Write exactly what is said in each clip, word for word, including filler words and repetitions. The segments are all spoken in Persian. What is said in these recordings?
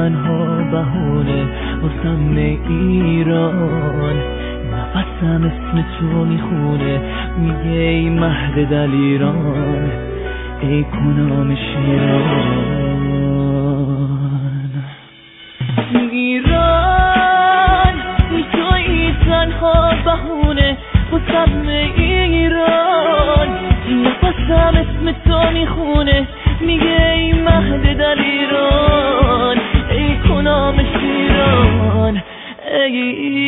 تنها بهونه واسم ایران، نفسم اسم تو میخونه، میگه ای مهد دلیران، ای کنام شیران. ایران توی تنها بهونه واسم ایران، نفسم اسم تو میخونه، میگه ای مهد دلیران، ای کنام شیران، ای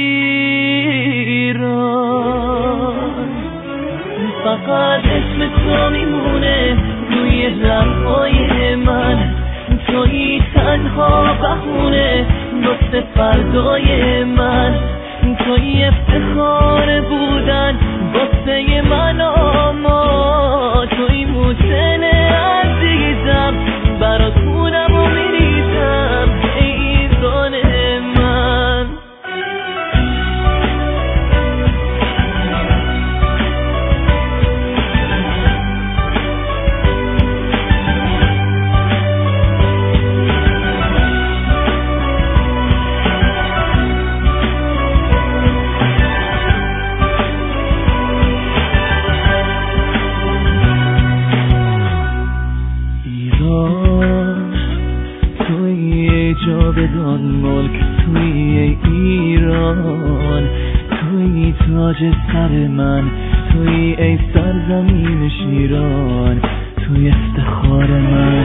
ایران. فقط اسم تو میمونه روی لبهای من، توی تنها بهونه واسه فردای من، توی افتخار بودن واسه من، اما توی موسن عزیزم، برات خونم و میریزم، ای ایران من. توی جاودان ملک، توی ایران، توی تاج سر من، توی ای سرزمین شیران، توی افتخار من.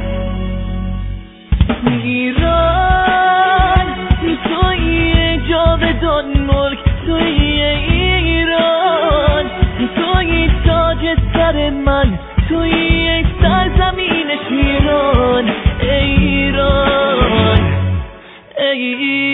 ایران توی جاودان ملک، توی ایران، توی تاج سر من، توی ای سرزمین شیران، ای ایران، ای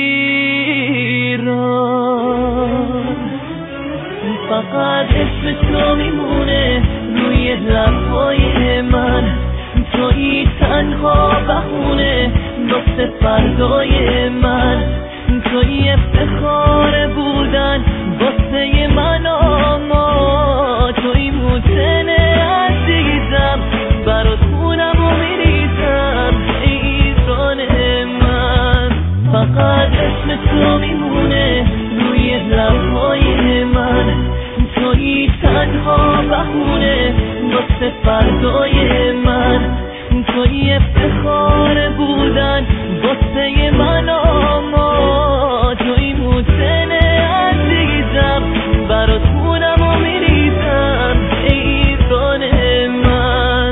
ایران. فقط اسم تو میمونه روی لبهای من، توی تنها بهونه واسه فردای من، توی افتخار بودن واسه من، اما توی موسن عزیزم، برات خونم و میریزم، ای ایران من. فقط اسم تو میمونه روی لبهای من، توی تنها بهونه واسه فردای من، توی افتخار بودن واسه من، اما توی موسن عزیزم، برات خونم و میریزم، ای ایران من.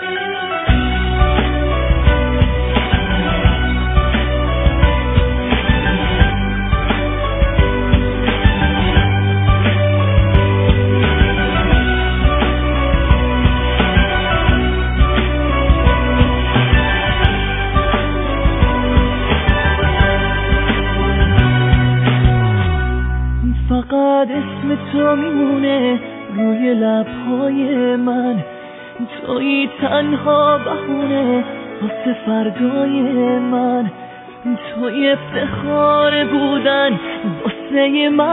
فقط اسم تو میمونه روی لبهای من، توی تنها بهونه واسه فردای من، توی افتخار بودن واسه من.